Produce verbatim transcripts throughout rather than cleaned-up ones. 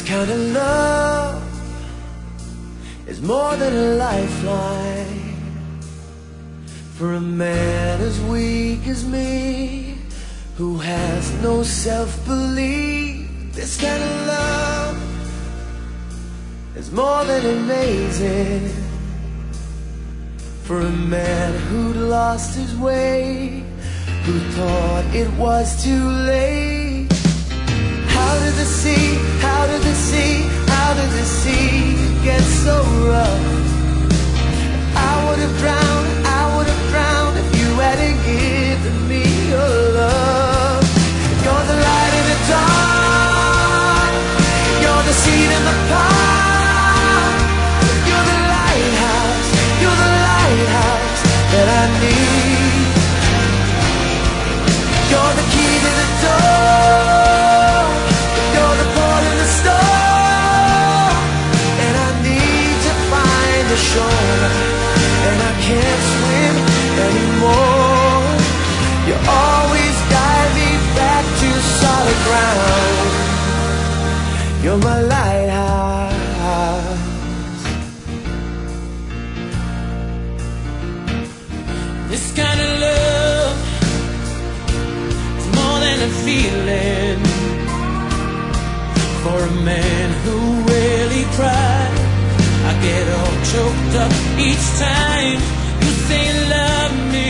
kind of love is more than a lifeline for a man as weak as me, who has no self-belief. This kind of love is more than amazing for a man who'd lost his way, who thought it was too late. How did the sea, how did the sea, how did the sea get so rough? I would have drowned, I would have drowned if you hadn't given me your love. You're the light in the dark, you're the seed in the pot, you're the lighthouse, you're the lighthouse that I need. You're the key to the door, you're the port in the storm, and I need to find the shore, and I can't swim anymore. You always guide me back to solid ground. You're my lighthouse. This kind of love is more than a feeling for a man who really cried. I get all choked up each time you say you love me.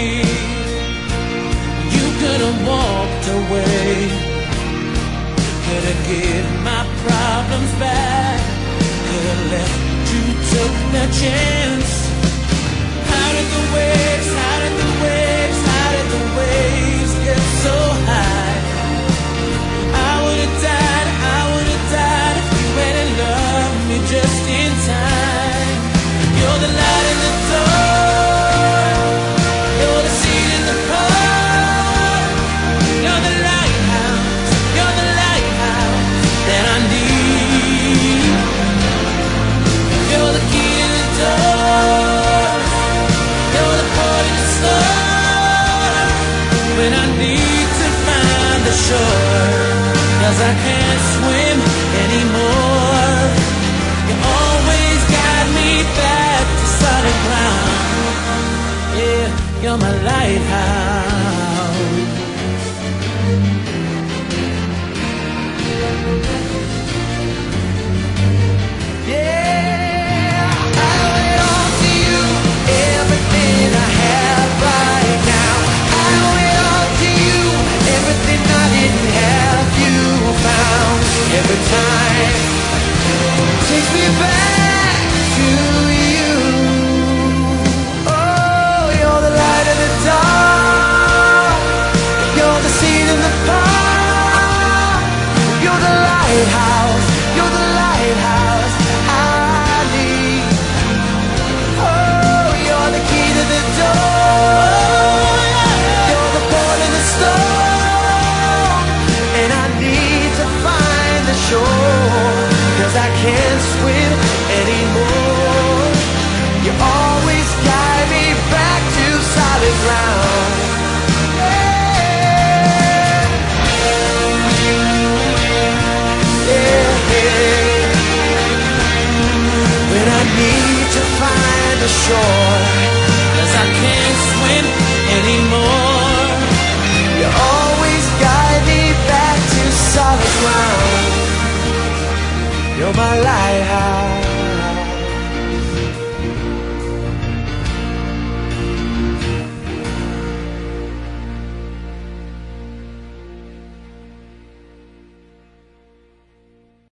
You could have walked away, could have given my problems back, could have left, you took the chance. How did the waves, how did the waves, how did the waves get so high? I would have died, I would have died if you hadn't loved me just in time. You're the light in the door, you're the seed in the pot, you're the lighthouse, you're the lighthouse that I need. You're the key to the door, you're the port in the storm, when I need to find the shore, 'cause I can't swim anymore. You always guide me back to solid ground. Yeah, you're my lighthouse. Yeah, I owe it all to you, everything I have right now. I owe it all to you, everything I didn't have you found. Every time takes me back to you. Oh, you're the light in the dark, you're the seed in the pot, you're the lighthouse, you're the lighthouse I need. Oh, you're the key to the door, you're the port in the storm, and I need to find the shore, 'cause I can't swim anymore. You always guide me back to solid ground. Yeah, yeah, yeah. When I need to find the shore, 'cause I can't swim anymore. You always guide me back to solid ground. You're my lighthouse.